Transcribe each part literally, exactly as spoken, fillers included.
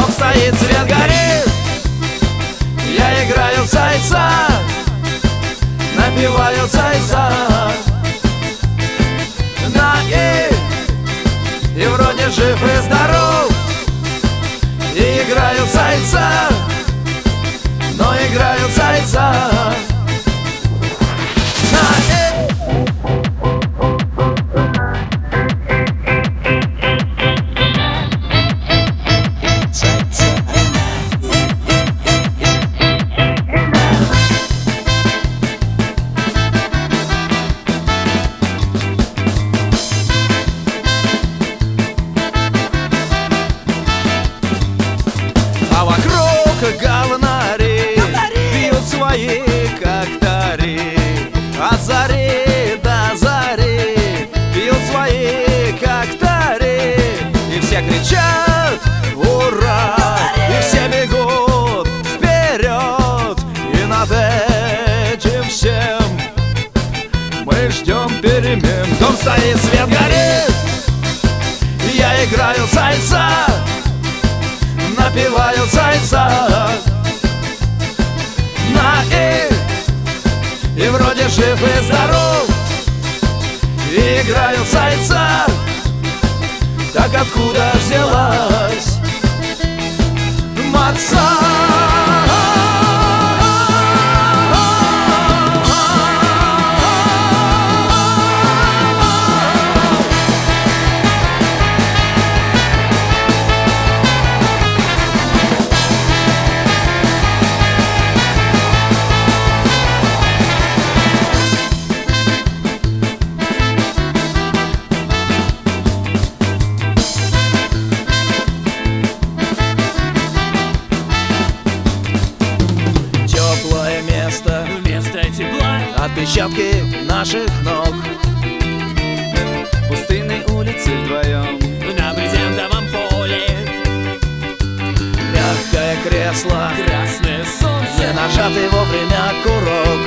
Дом стоит, свет горит, я играю в зайца, напеваю зайца на «и», и вроде жив и здоров, и играю в зайца, но играю в зайца на «и». А вокруг говнари пьют свои коктейли. От зари до зари пьют свои коктейли. И все кричат «Ура!» И все бегут вперед. И над этим всем мы ждем перемен. Дом стоит, свет горит, я играю в зайца, напеваю зайца на «и», и вроде жив и здоров, и играю в зайца. Так откуда взялась маца? Теплое место, Вместо тепла отпечатки наших ног, пустынные улицы вдвоем, на брезентовом поле, мягкое кресло, красное солнце, не нажатый вовремя курок.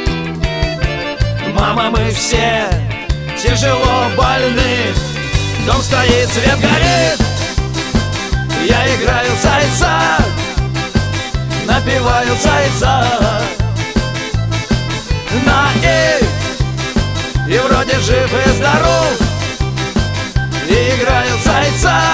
Мама, мы все тяжело больны. Дом стоит, свет горит, я играю в зайца, напеваю зайца на «и», и вроде жив и здоров, и играю в зайца.